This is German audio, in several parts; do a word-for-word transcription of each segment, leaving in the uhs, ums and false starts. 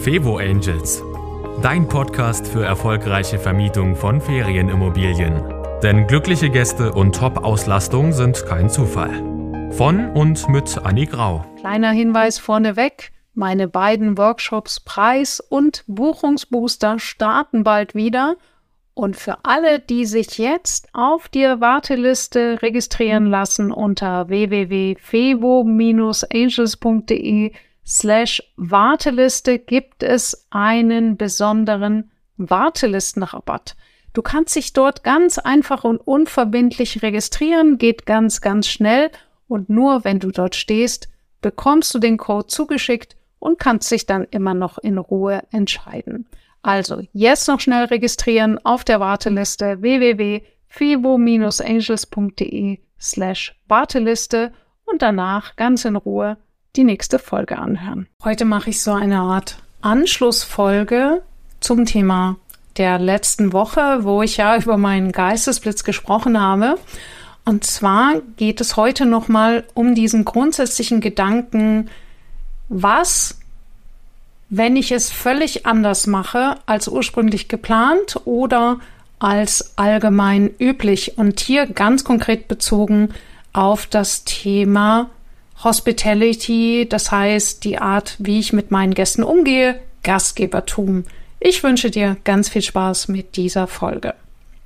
Fevo Angels, dein Podcast für erfolgreiche Vermietung von Ferienimmobilien. Denn glückliche Gäste und Top-Auslastung sind kein Zufall. Von und mit Anni Grau. Kleiner Hinweis vorneweg, meine beiden Workshops Preis- und Buchungsbooster starten bald wieder. Und für alle, die sich jetzt auf die Warteliste registrieren lassen unter w w w punkt fevo angels punkt de slash Warteliste gibt es einen besonderen Wartelistenrabatt. Du kannst dich dort ganz einfach und unverbindlich registrieren, geht ganz, ganz schnell und nur wenn du dort stehst, bekommst du den Code zugeschickt und kannst dich dann immer noch in Ruhe entscheiden. Also jetzt noch schnell registrieren auf der Warteliste w w w punkt fevo angels punkt de slash Warteliste und danach ganz in Ruhe die nächste Folge anhören. Heute mache ich so eine Art Anschlussfolge zum Thema der letzten Woche, wo ich ja über meinen Geistesblitz gesprochen habe. Und zwar geht es heute nochmal um diesen grundsätzlichen Gedanken, was, wenn ich es völlig anders mache als ursprünglich geplant oder als allgemein üblich. Und hier ganz konkret bezogen auf das Thema Hospitality, das heißt die Art, wie ich mit meinen Gästen umgehe, Gastgebertum. Ich wünsche dir ganz viel Spaß mit dieser Folge.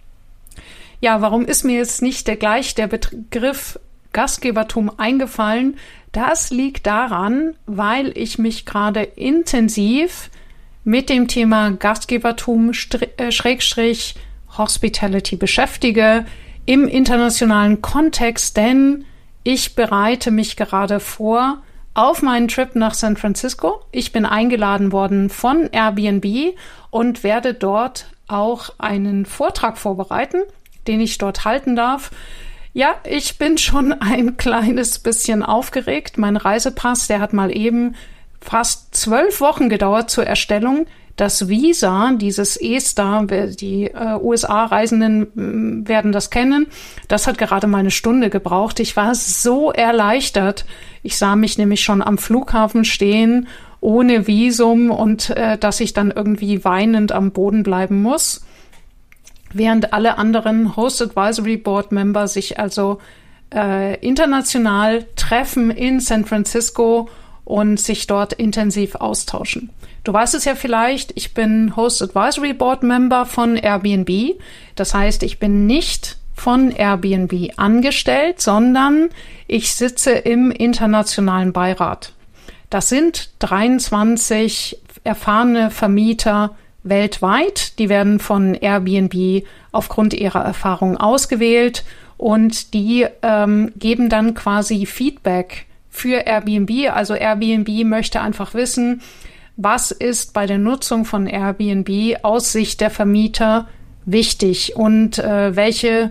Ja, warum ist mir jetzt nicht der, gleich der Begriff Gastgebertum eingefallen? Das liegt daran, weil ich mich gerade intensiv mit dem Thema Gastgebertum äh, Schrägstrich Hospitality beschäftige im internationalen Kontext, denn ich bereite mich gerade vor auf meinen Trip nach San Francisco. Ich bin eingeladen worden von Airbnb und werde dort auch einen Vortrag vorbereiten, den ich dort halten darf. Ja, ich bin schon ein kleines bisschen aufgeregt. Mein Reisepass, der hat mal eben fast zwölf Wochen gedauert zur Erstellung. Das Visa, dieses ESTA, die äh, U S A-Reisenden äh, werden das kennen, das hat gerade mal eine Stunde gebraucht. Ich war so erleichtert. Ich sah mich nämlich schon am Flughafen stehen, ohne Visum und äh, dass ich dann irgendwie weinend am Boden bleiben muss. Während alle anderen Host Advisory Board Member sich also äh, international treffen in San Francisco und sich dort intensiv austauschen. Du weißt es ja vielleicht, ich bin Host Advisory Board Member von Airbnb. Das heißt, ich bin nicht von Airbnb angestellt, sondern ich sitze im internationalen Beirat. Das sind dreiundzwanzig erfahrene Vermieter weltweit. Die werden von Airbnb aufgrund ihrer Erfahrung ausgewählt und die ähm, geben dann quasi Feedback für Airbnb. Also Airbnb möchte einfach wissen, was ist bei der Nutzung von Airbnb aus Sicht der Vermieter wichtig und äh, welche,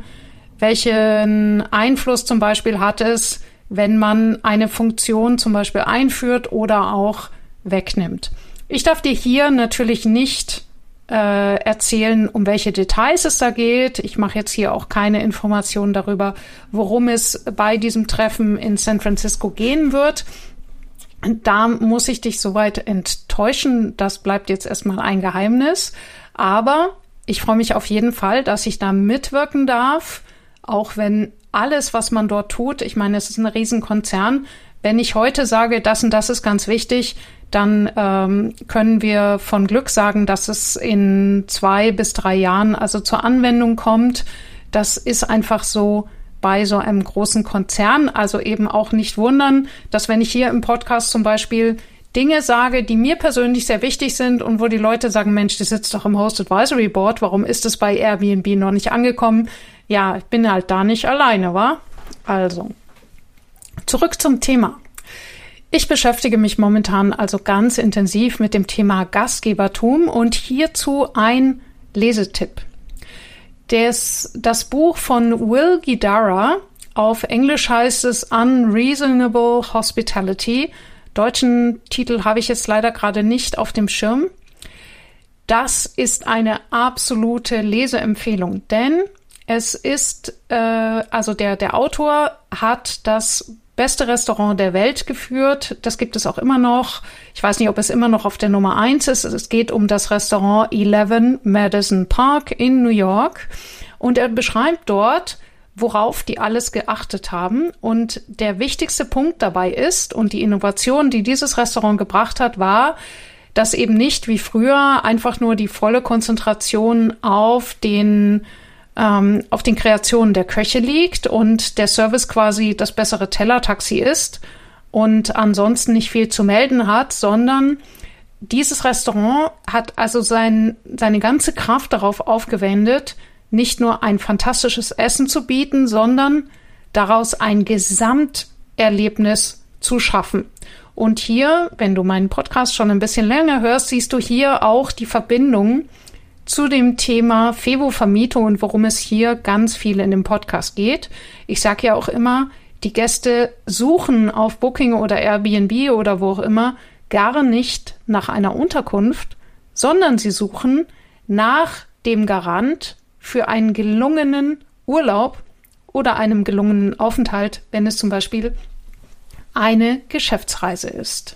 welchen Einfluss zum Beispiel hat es, wenn man eine Funktion zum Beispiel einführt oder auch wegnimmt. Ich darf dir hier natürlich nicht äh, erzählen, um welche Details es da geht. Ich mache jetzt hier auch keine Informationen darüber, worum es bei diesem Treffen in San Francisco gehen wird. Da muss ich dich soweit enttäuschen. Das bleibt jetzt erstmal ein Geheimnis. Aber ich freue mich auf jeden Fall, dass ich da mitwirken darf, auch wenn alles, was man dort tut, ich meine, es ist ein Riesenkonzern. Wenn ich heute sage, das und das ist ganz wichtig, dann ähm, können wir von Glück sagen, dass es in zwei bis drei Jahren also zur Anwendung kommt. Das ist einfach so bei so einem großen Konzern. Also eben auch nicht wundern, dass wenn ich hier im Podcast zum Beispiel Dinge sage, die mir persönlich sehr wichtig sind und wo die Leute sagen, Mensch, die sitzt doch im Host Advisory Board, warum ist es bei Airbnb noch nicht angekommen? Ja, ich bin halt da nicht alleine, wa? Also, zurück zum Thema. Ich beschäftige mich momentan also ganz intensiv mit dem Thema Gastgebertum und hierzu ein Lesetipp. Das, das Buch von Will Guidara, auf Englisch heißt es Unreasonable Hospitality. Deutschen Titel habe ich jetzt leider gerade nicht auf dem Schirm. Das ist eine absolute Leseempfehlung, denn es ist, äh, also der, der Autor hat das beste Restaurant der Welt geführt. Das gibt es auch immer noch. Ich weiß nicht, ob es immer noch auf der Nummer eins ist. Es geht um das Restaurant elf Madison Park in New York. Und er beschreibt dort, worauf die alles geachtet haben. Und der wichtigste Punkt dabei ist, und die Innovation, die dieses Restaurant gebracht hat, war, dass eben nicht wie früher einfach nur die volle Konzentration auf den ähm, auf den Kreationen der Köche liegt und der Service quasi das bessere Tellertaxi ist und ansonsten nicht viel zu melden hat, sondern dieses Restaurant hat also sein, seine ganze Kraft darauf aufgewendet, nicht nur ein fantastisches Essen zu bieten, sondern daraus ein Gesamterlebnis zu schaffen. Und hier, wenn du meinen Podcast schon ein bisschen länger hörst, siehst du hier auch die Verbindung zu dem Thema Fevo-Vermietung und worum es hier ganz viel in dem Podcast geht. Ich sage ja auch immer, die Gäste suchen auf Booking oder Airbnb oder wo auch immer gar nicht nach einer Unterkunft, sondern sie suchen nach dem Garant für einen gelungenen Urlaub oder einem gelungenen Aufenthalt, wenn es zum Beispiel eine Geschäftsreise ist.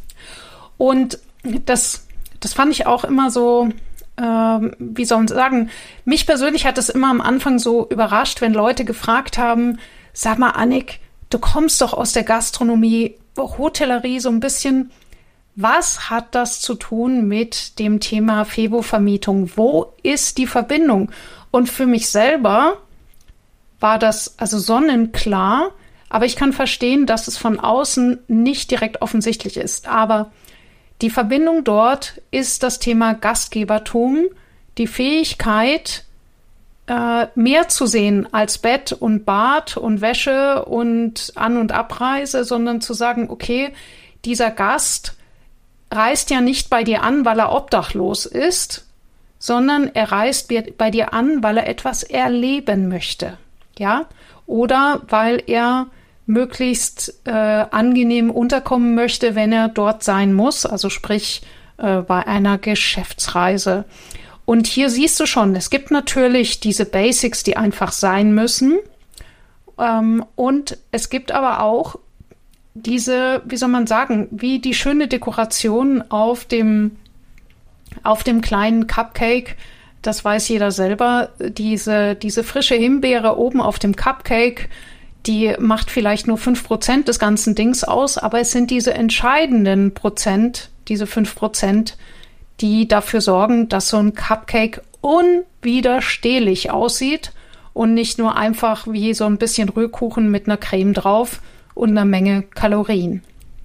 Und das, das fand ich auch immer so, äh, wie soll man sagen, mich persönlich hat es immer am Anfang so überrascht, wenn Leute gefragt haben, sag mal, Annik, du kommst doch aus der Gastronomie, Hotellerie so ein bisschen, was hat das zu tun mit dem Thema Fevo-Vermietung? Wo ist die Verbindung? Und für mich selber war das also sonnenklar, aber ich kann verstehen, dass es von außen nicht direkt offensichtlich ist. Aber die Verbindung dort ist das Thema Gastgebertum, die Fähigkeit, äh, mehr zu sehen als Bett und Bad und Wäsche und An- und Abreise, sondern zu sagen, okay, dieser Gast reist ja nicht bei dir an, weil er obdachlos ist, sondern er reist bei dir an, weil er etwas erleben möchte, ja, oder weil er möglichst äh, angenehm unterkommen möchte, wenn er dort sein muss, also sprich äh, bei einer Geschäftsreise. Und hier siehst du schon, es gibt natürlich diese Basics, die einfach sein müssen, ähm, und es gibt aber auch diese, wie soll man sagen, wie die schöne Dekoration auf dem auf dem kleinen Cupcake, das weiß jeder selber, diese, diese frische Himbeere oben auf dem Cupcake, die macht vielleicht nur fünf Prozent des ganzen Dings aus, aber es sind diese entscheidenden Prozent, diese fünf Prozent, die dafür sorgen, dass so ein Cupcake unwiderstehlich aussieht und nicht nur einfach wie so ein bisschen Rührkuchen mit einer Creme drauf und einer Menge Kalorien.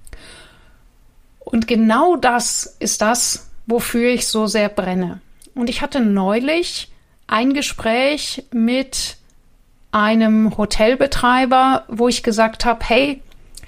Und genau das ist das, wofür ich so sehr brenne. Und ich hatte neulich ein Gespräch mit einem Hotelbetreiber, wo ich gesagt habe, hey,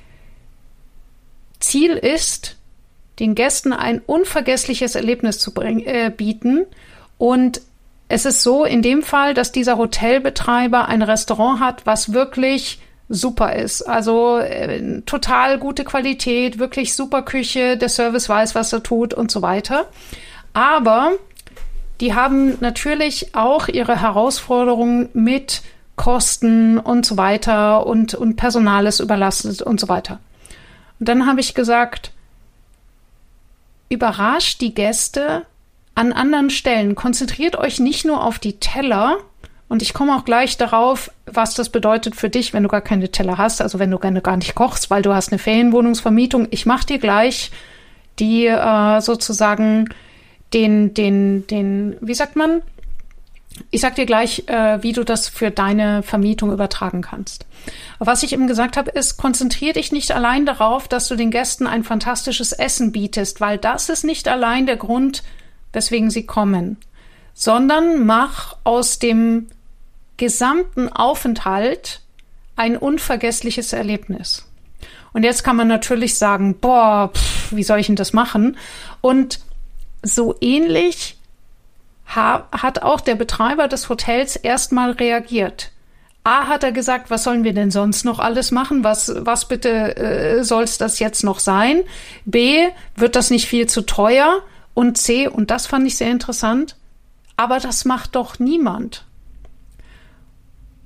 Ziel ist, den Gästen ein unvergessliches Erlebnis zu bring, äh, bieten. Und es ist so in dem Fall, dass dieser Hotelbetreiber ein Restaurant hat, was wirklich super ist. Also äh, total gute Qualität, wirklich super Küche, der Service weiß, was er tut und so weiter. Aber die haben natürlich auch ihre Herausforderungen mit Kosten und so weiter und, und Personal ist überlastet und so weiter. Und dann habe ich gesagt, überrascht die Gäste an anderen Stellen. Konzentriert euch nicht nur auf die Teller. Und ich komme auch gleich darauf, was das bedeutet für dich, wenn du gar keine Teller hast, also wenn du gerne gar nicht kochst, weil du hast eine Ferienwohnungsvermietung. Ich mache dir gleich die äh, sozusagen den, den, den, wie sagt man? Ich sag dir gleich, äh, wie du das für deine Vermietung übertragen kannst. Aber was ich eben gesagt habe, ist, konzentrier dich nicht allein darauf, dass du den Gästen ein fantastisches Essen bietest, weil das ist nicht allein der Grund, weswegen sie kommen, sondern mach aus dem gesamten Aufenthalt ein unvergessliches Erlebnis. Und jetzt kann man natürlich sagen, boah, pff, wie soll ich denn das machen? Und so ähnlich ha- hat auch der Betreiber des Hotels erstmal reagiert. A, hat er gesagt, was sollen wir denn sonst noch alles machen? Was, was bitte äh, soll es das jetzt noch sein? B, wird das nicht viel zu teuer? Und C, und das fand ich sehr interessant, aber das macht doch niemand.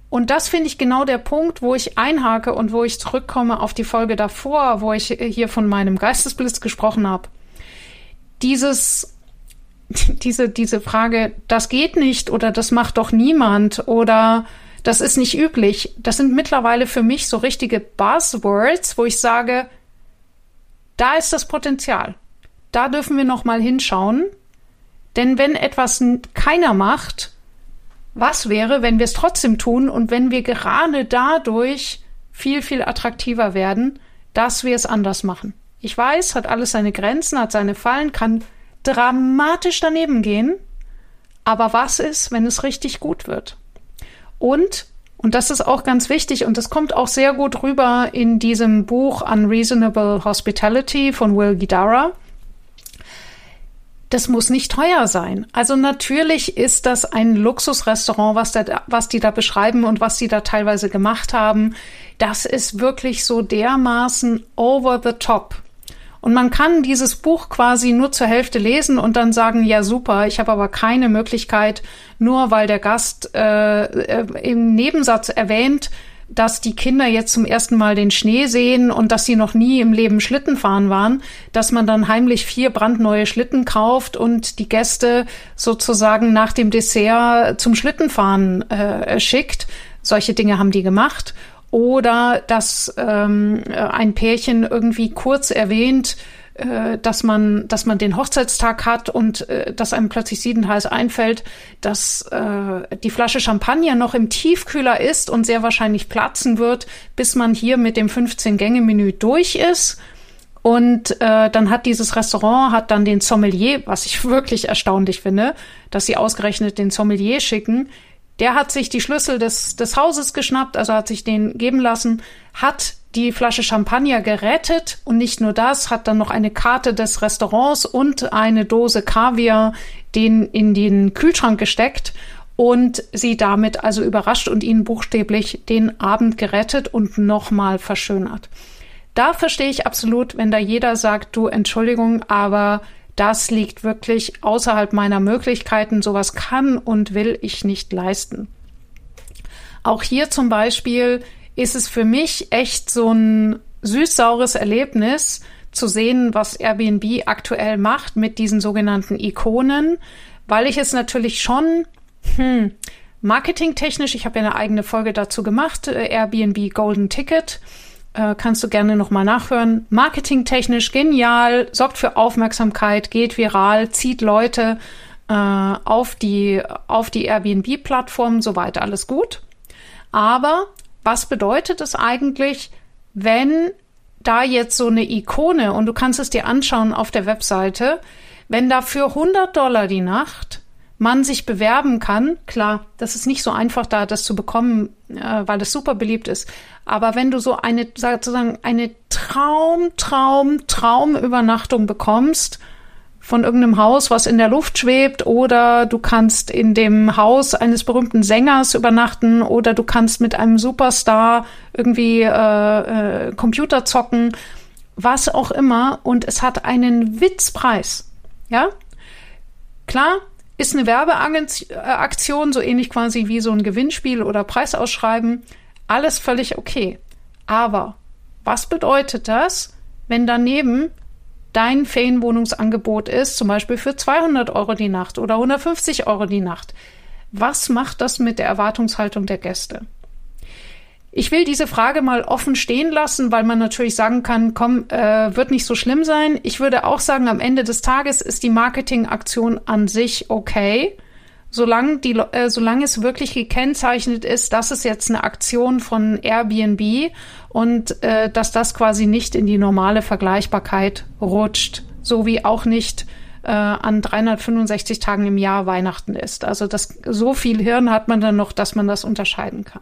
Und das finde ich genau der Punkt, wo ich einhake und wo ich zurückkomme auf die Folge davor, wo ich hier von meinem Geistesblitz gesprochen habe. Dieses, diese, diese Frage, das geht nicht oder das macht doch niemand oder das ist nicht üblich, das sind mittlerweile für mich so richtige Buzzwords, wo ich sage, da ist das Potenzial. Da dürfen wir noch mal hinschauen. Denn wenn etwas keiner macht, was wäre, wenn wir es trotzdem tun und wenn wir gerade dadurch viel, viel attraktiver werden, dass wir es anders machen? Ich weiß, hat alles seine Grenzen, hat seine Fallen, kann dramatisch daneben gehen. Aber was ist, wenn es richtig gut wird? Und, und das ist auch ganz wichtig und das kommt auch sehr gut rüber in diesem Buch Unreasonable Hospitality von Will Guidara. Das muss nicht teuer sein. Also natürlich ist das ein Luxusrestaurant, was, da, was die da beschreiben und was die da teilweise gemacht haben. Das ist wirklich so dermaßen over the top. Und man kann dieses Buch quasi nur zur Hälfte lesen und dann sagen, ja super, ich habe aber keine Möglichkeit, nur weil der Gast äh, im Nebensatz erwähnt, dass die Kinder jetzt zum ersten Mal den Schnee sehen und dass sie noch nie im Leben Schlitten fahren waren, dass man dann heimlich vier brandneue Schlitten kauft und die Gäste sozusagen nach dem Dessert zum Schlittenfahren äh, schickt. Solche Dinge haben die gemacht. Oder dass ähm, ein Pärchen irgendwie kurz erwähnt, äh, dass man, dass man den Hochzeitstag hat und äh, dass einem plötzlich siedenheiß einfällt, dass äh, die Flasche Champagner noch im Tiefkühler ist und sehr wahrscheinlich platzen wird, bis man hier mit dem fünfzehn-Gänge-Menü durch ist. Und äh, dann hat dieses Restaurant, hat dann den Sommelier, was ich wirklich erstaunlich finde, dass sie ausgerechnet den Sommelier schicken. Der hat sich die Schlüssel des, des Hauses geschnappt, also hat sich den geben lassen, hat die Flasche Champagner gerettet und nicht nur das, hat dann noch eine Karte des Restaurants und eine Dose Kaviar den in den Kühlschrank gesteckt und sie damit also überrascht und ihnen buchstäblich den Abend gerettet und nochmal verschönert. Da verstehe ich absolut, wenn da jeder sagt, du, Entschuldigung, aber das liegt wirklich außerhalb meiner Möglichkeiten. Sowas kann und will ich nicht leisten. Auch hier zum Beispiel ist es für mich echt so ein süß-saures Erlebnis zu sehen, was Airbnb aktuell macht mit diesen sogenannten Ikonen, weil ich es natürlich schon hm, marketingtechnisch, ich habe ja eine eigene Folge dazu gemacht, äh, Airbnb Golden Ticket, Äh, kannst du gerne nochmal nachhören. Marketingtechnisch genial, sorgt für Aufmerksamkeit, geht viral, zieht Leute äh, auf die, auf die Airbnb-Plattform, soweit alles gut. Aber was bedeutet es eigentlich, wenn da jetzt so eine Ikone, und du kannst es dir anschauen auf der Webseite, wenn da für hundert Dollar die Nacht man sich bewerben kann, klar, das ist nicht so einfach da, das zu bekommen, äh, weil es super beliebt ist. Aber wenn du so eine, sozusagen eine Traum, Traum, Traumübernachtung bekommst von irgendeinem Haus, was in der Luft schwebt, oder du kannst in dem Haus eines berühmten Sängers übernachten, oder du kannst mit einem Superstar irgendwie äh, äh, Computer zocken, was auch immer, und es hat einen Witzpreis, ja? Klar, ist eine Werbeaktion, so ähnlich quasi wie so ein Gewinnspiel oder Preisausschreiben. Alles völlig okay. Aber was bedeutet das, wenn daneben dein Ferienwohnungsangebot ist, zum Beispiel für zweihundert Euro die Nacht oder hundertfünfzig Euro die Nacht? Was macht das mit der Erwartungshaltung der Gäste? Ich will diese Frage mal offen stehen lassen, weil man natürlich sagen kann, komm, äh, wird nicht so schlimm sein. Ich würde auch sagen, am Ende des Tages ist die Marketingaktion an sich okay, solange, die, äh, solange es wirklich gekennzeichnet ist, dass es jetzt eine Aktion von Airbnb und äh, dass das quasi nicht in die normale Vergleichbarkeit rutscht, so wie auch nicht äh, an dreihundertfünfundsechzig Tagen im Jahr Weihnachten ist. Also das, so viel Hirn hat man dann noch, dass man das unterscheiden kann.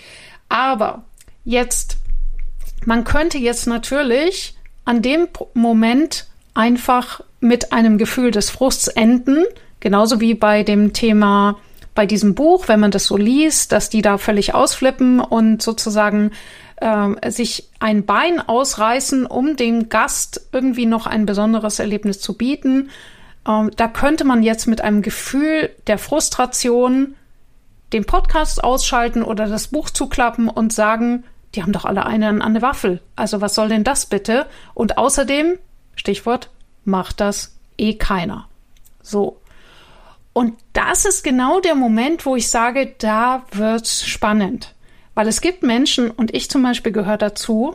Aber jetzt, man könnte jetzt natürlich an dem Moment einfach mit einem Gefühl des Frusts enden, genauso wie bei dem Thema, bei diesem Buch, wenn man das so liest, dass die da völlig ausflippen und sozusagen äh, sich ein Bein ausreißen, um dem Gast irgendwie noch ein besonderes Erlebnis zu bieten. Ähm, da könnte man jetzt mit einem Gefühl der Frustration den Podcast ausschalten oder das Buch zuklappen und sagen, die haben doch alle eine an eine Waffel. Also was soll denn das bitte? Und außerdem, Stichwort, macht das eh keiner. So. Und das ist genau der Moment, wo ich sage, da wird's spannend. Weil es gibt Menschen, und ich zum Beispiel gehöre dazu,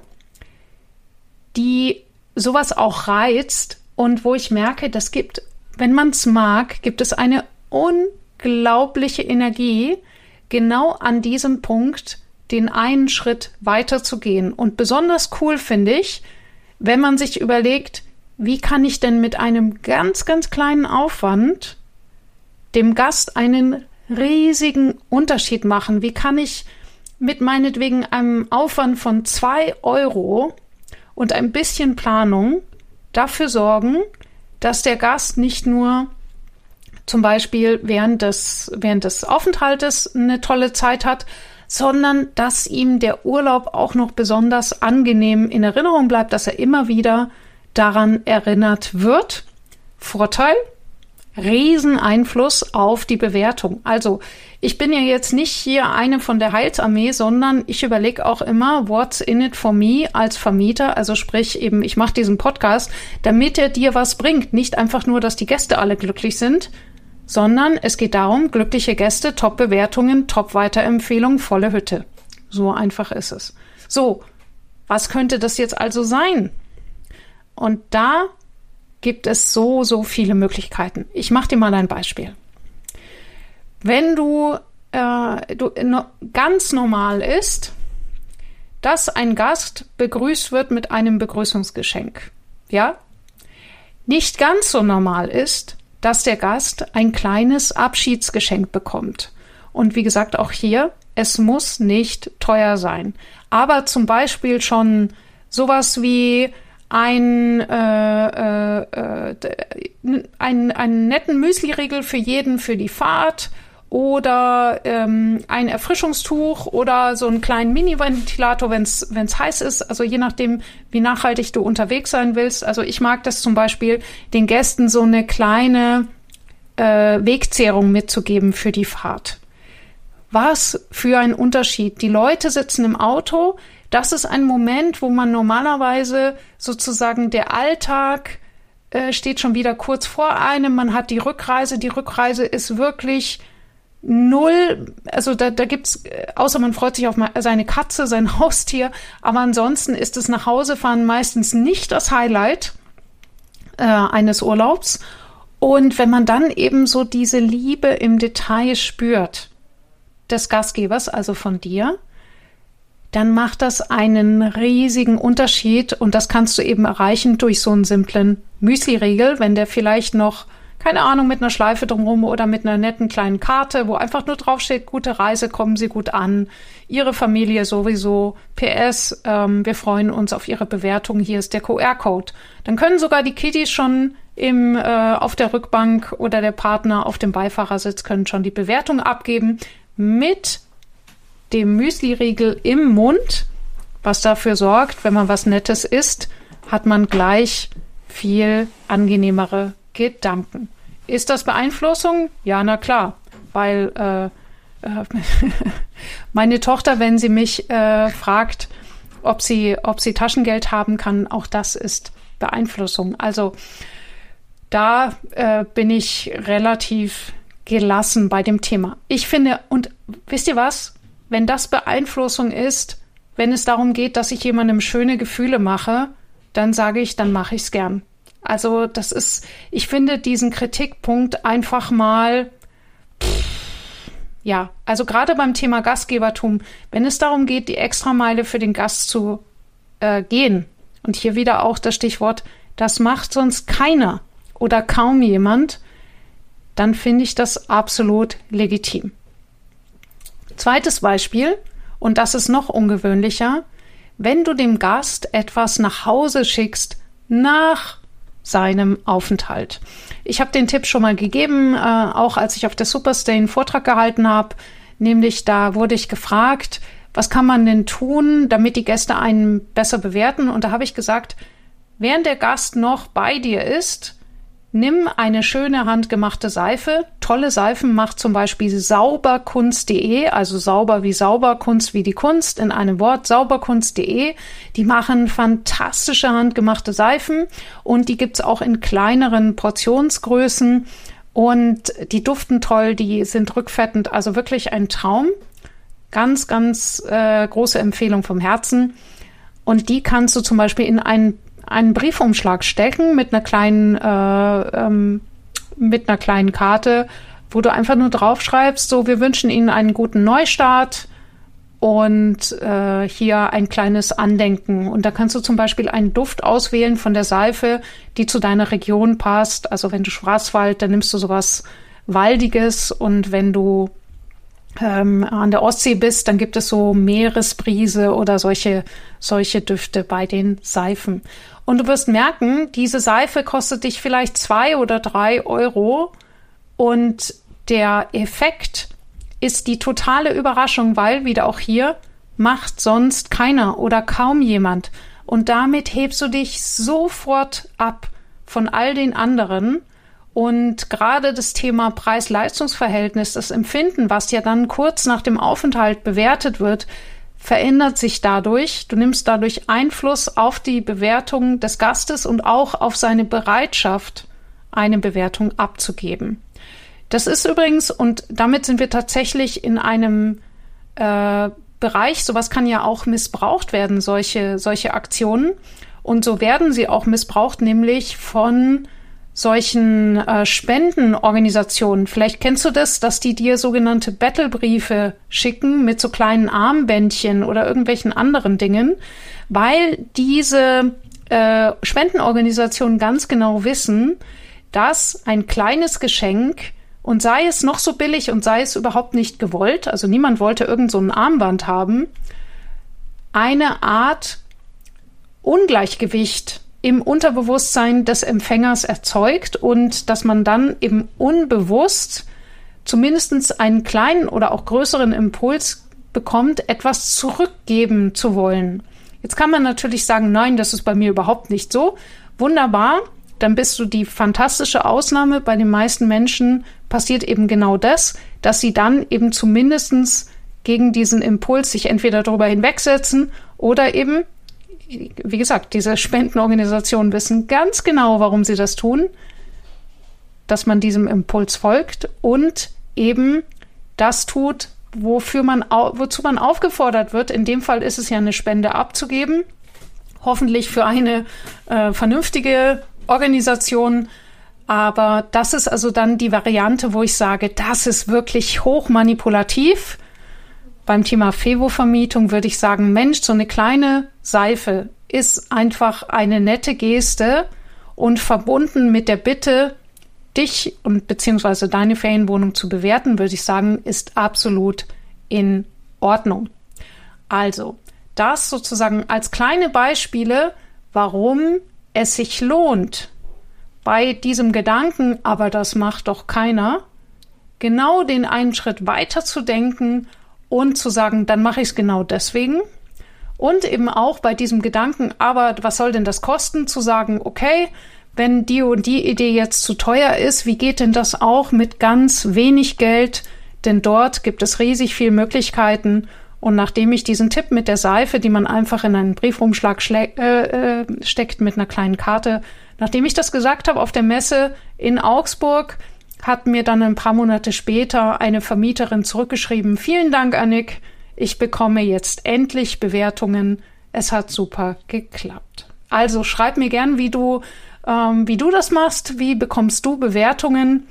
die sowas auch reizt und wo ich merke, das gibt, wenn man es mag, gibt es eine unglaubliche Energie, genau an diesem Punkt den einen Schritt weiter zu gehen. Und besonders cool finde ich, wenn man sich überlegt, wie kann ich denn mit einem ganz, ganz kleinen Aufwand dem Gast einen riesigen Unterschied machen? Wie kann ich mit meinetwegen einem Aufwand von zwei Euro und ein bisschen Planung dafür sorgen, dass der Gast nicht nur zum Beispiel während des, während des Aufenthaltes eine tolle Zeit hat, sondern dass ihm der Urlaub auch noch besonders angenehm in Erinnerung bleibt, dass er immer wieder daran erinnert wird. Vorteil: Rieseneinfluss auf die Bewertung. Also ich bin ja jetzt nicht hier eine von der Heilsarmee, sondern ich überlege auch immer, what's in it for me als Vermieter, also sprich eben, ich mache diesen Podcast, damit er dir was bringt. Nicht einfach nur, dass die Gäste alle glücklich sind, sondern es geht darum, glückliche Gäste, Top-Bewertungen, Top-Weiterempfehlungen, volle Hütte. So einfach ist es. So, was könnte das jetzt also sein? Und da gibt es so, so viele Möglichkeiten. Ich mache dir mal ein Beispiel. Wenn du, äh, du no, ganz normal ist, dass ein Gast begrüßt wird mit einem Begrüßungsgeschenk, ja? Nicht ganz so normal ist, dass der Gast ein kleines Abschiedsgeschenk bekommt. Und wie gesagt, auch hier, es muss nicht teuer sein. Aber zum Beispiel schon sowas wie ein, äh, äh, ein, einen netten Müsli-Riegel für jeden für die Fahrt oder ähm, ein Erfrischungstuch oder so einen kleinen Mini-Ventilator, wenn es wenn es heiß ist. Also je nachdem, wie nachhaltig du unterwegs sein willst. Also ich mag das zum Beispiel, den Gästen so eine kleine äh, Wegzehrung mitzugeben für die Fahrt. Was für ein Unterschied. Die Leute sitzen im Auto. Das ist ein Moment, wo man normalerweise sozusagen der Alltag äh, steht schon wieder kurz vor einem. Man hat die Rückreise. Die Rückreise ist wirklich null. Also da, da gibt's, außer man freut sich auf seine Katze, sein Haustier. Aber ansonsten ist das Nachhausefahren meistens nicht das Highlight äh, eines Urlaubs. Und wenn man dann eben so diese Liebe im Detail spürt, des Gastgebers, also von dir, dann macht das einen riesigen Unterschied und das kannst du eben erreichen durch so einen simplen Müsli-Riegel, wenn der vielleicht noch, keine Ahnung, mit einer Schleife drumherum oder mit einer netten kleinen Karte, wo einfach nur draufsteht, gute Reise, kommen Sie gut an, Ihre Familie sowieso, P S, ähm, wir freuen uns auf Ihre Bewertung, hier ist der Q R-Code. Dann können sogar die Kiddies schon im, äh, auf der Rückbank oder der Partner auf dem Beifahrersitz können schon die Bewertung abgeben mit dem Müsli-Riegel im Mund, was dafür sorgt, wenn man was Nettes isst, hat man gleich viel angenehmere Gedanken. Ist das Beeinflussung? Ja, na klar, weil äh, äh, meine Tochter, wenn sie mich äh, fragt, ob sie, ob sie Taschengeld haben kann, auch das ist Beeinflussung. Also da äh, bin ich relativ gelassen bei dem Thema. Ich finde, und wisst ihr was? Wenn das Beeinflussung ist, wenn es darum geht, dass ich jemandem schöne Gefühle mache, dann sage ich, dann mache ich es gern. Also das ist, ich finde diesen Kritikpunkt einfach mal, pff, ja, also gerade beim Thema Gastgebertum, wenn es darum geht, die Extrameile für den Gast zu äh, gehen, und hier wieder auch das Stichwort, das macht sonst keiner oder kaum jemand, dann finde ich das absolut legitim. Zweites Beispiel, und das ist noch ungewöhnlicher, wenn du dem Gast etwas nach Hause schickst nach seinem Aufenthalt. Ich habe den Tipp schon mal gegeben, äh, auch als ich auf der Superstay einen Vortrag gehalten habe, nämlich da wurde ich gefragt, was kann man denn tun, damit die Gäste einen besser bewerten? Und da habe ich gesagt, während der Gast noch bei dir ist, nimm eine schöne handgemachte Seife, tolle Seifen macht zum Beispiel sauberkunst punkt de, also sauber wie sauber, Kunst wie die Kunst, in einem Wort, sauberkunst punkt de. Die machen fantastische handgemachte Seifen und die gibt's auch in kleineren Portionsgrößen und die duften toll, die sind rückfettend, also wirklich ein Traum. Ganz, ganz äh, große Empfehlung vom Herzen. Und die kannst du zum Beispiel in einen, einen Briefumschlag stecken mit einer kleinen äh, ähm, mit einer kleinen Karte, wo du einfach nur draufschreibst, so, wir wünschen Ihnen einen guten Neustart und äh, hier ein kleines Andenken. Und da kannst du zum Beispiel einen Duft auswählen von der Seife, die zu deiner Region passt. Also wenn du Schwarzwald, dann nimmst du sowas Waldiges und wenn du ähm, an der Ostsee bist, dann gibt es so Meeresbrise oder solche, solche Düfte bei den Seifen. Und du wirst merken, diese Seife kostet dich vielleicht zwei oder drei Euro und der Effekt ist die totale Überraschung, weil, wieder auch hier, macht sonst keiner oder kaum jemand. Und damit hebst du dich sofort ab von all den anderen. Und gerade das Thema Preis-Leistungs-Verhältnis, das Empfinden, was ja dann kurz nach dem Aufenthalt bewertet wird, verändert sich dadurch. Du nimmst dadurch Einfluss auf die Bewertung des Gastes und auch auf seine Bereitschaft, eine Bewertung abzugeben. Das ist übrigens, und damit sind wir tatsächlich in einem äh, Bereich, sowas kann ja auch missbraucht werden, solche, solche Aktionen. Und so werden sie auch missbraucht, nämlich von solchen äh, Spendenorganisationen. Vielleicht kennst du das, dass die dir sogenannte Battlebriefe schicken mit so kleinen Armbändchen oder irgendwelchen anderen Dingen, weil diese äh, Spendenorganisationen ganz genau wissen, dass ein kleines Geschenk, und sei es noch so billig und sei es überhaupt nicht gewollt, also niemand wollte irgend so ein Armband haben, eine Art Ungleichgewicht im Unterbewusstsein des Empfängers erzeugt und dass man dann eben unbewusst zumindest einen kleinen oder auch größeren Impuls bekommt, etwas zurückgeben zu wollen. Jetzt kann man natürlich sagen, nein, das ist bei mir überhaupt nicht so. Wunderbar, dann bist du die fantastische Ausnahme. Bei den meisten Menschen passiert eben genau das, dass sie dann eben zumindest gegen diesen Impuls sich entweder darüber hinwegsetzen oder eben, wie gesagt, diese Spendenorganisationen wissen ganz genau, warum sie das tun, dass man diesem Impuls folgt und eben das tut, wofür man, wozu man aufgefordert wird. In dem Fall ist es ja eine Spende abzugeben, hoffentlich für eine äh, vernünftige Organisation. Aber das ist also dann die Variante, wo ich sage, das ist wirklich hochmanipulativ. Beim Thema Fevo-Vermietung würde ich sagen, Mensch, so eine kleine Seife ist einfach eine nette Geste und verbunden mit der Bitte, dich und beziehungsweise deine Ferienwohnung zu bewerten, würde ich sagen, ist absolut in Ordnung. Also, das sozusagen als kleine Beispiele, warum es sich lohnt, bei diesem Gedanken, aber das macht doch keiner, genau den einen Schritt weiter zu denken und zu sagen, dann mache ich es genau deswegen. Und eben auch bei diesem Gedanken, aber was soll denn das kosten, zu sagen, okay, wenn die und die Idee jetzt zu teuer ist, wie geht denn das auch mit ganz wenig Geld? Denn dort gibt es riesig viele Möglichkeiten. Und nachdem ich diesen Tipp mit der Seife, die man einfach in einen Briefumschlag schlä- äh, äh, steckt mit einer kleinen Karte, nachdem ich das gesagt habe auf der Messe in Augsburg, hat mir dann ein paar Monate später eine Vermieterin zurückgeschrieben, vielen Dank, Annik, ich bekomme jetzt endlich Bewertungen. Es hat super geklappt. Also schreib mir gern, wie du, ähm, wie du das machst, wie bekommst du Bewertungen.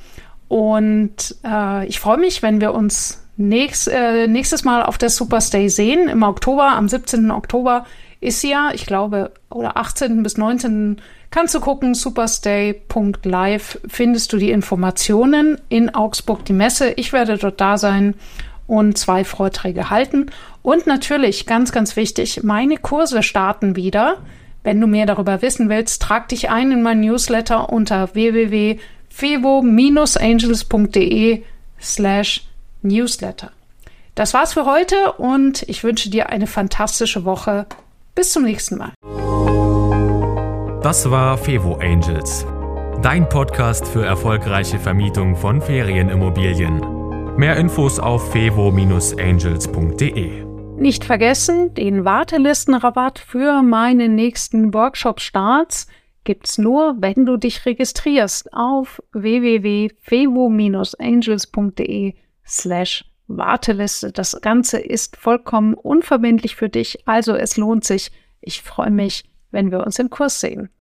Und äh, ich freue mich, wenn wir uns nächst, äh, nächstes Mal auf der Superstay sehen. Im Oktober, am siebzehnten Oktober ist sie ja, ich glaube, oder achtzehnten bis neunzehnten kannst du gucken, superstay punkt live findest du die Informationen in Augsburg, die Messe. Ich werde dort da sein und zwei Vorträge halten. Und natürlich, ganz, ganz wichtig, meine Kurse starten wieder. Wenn du mehr darüber wissen willst, trag dich ein in mein Newsletter unter w w w punkt fevo dash angels punkt de slash newsletter. Das war's für heute und ich wünsche dir eine fantastische Woche. Bis zum nächsten Mal. Das war Fevo Angels, Dein Podcast für erfolgreiche Vermietung von Ferienimmobilien. Mehr Infos auf fevo Bindestrich angels punkt de. Nicht vergessen, den Wartelistenrabatt für meine nächsten Workshop-Starts gibt's nur, wenn du dich registrierst auf w w w punkt fevo Bindestrich angels punkt de slash Warteliste. Das Ganze ist vollkommen unverbindlich für dich, also es lohnt sich. Ich freue mich, wenn wir uns im Kurs sehen.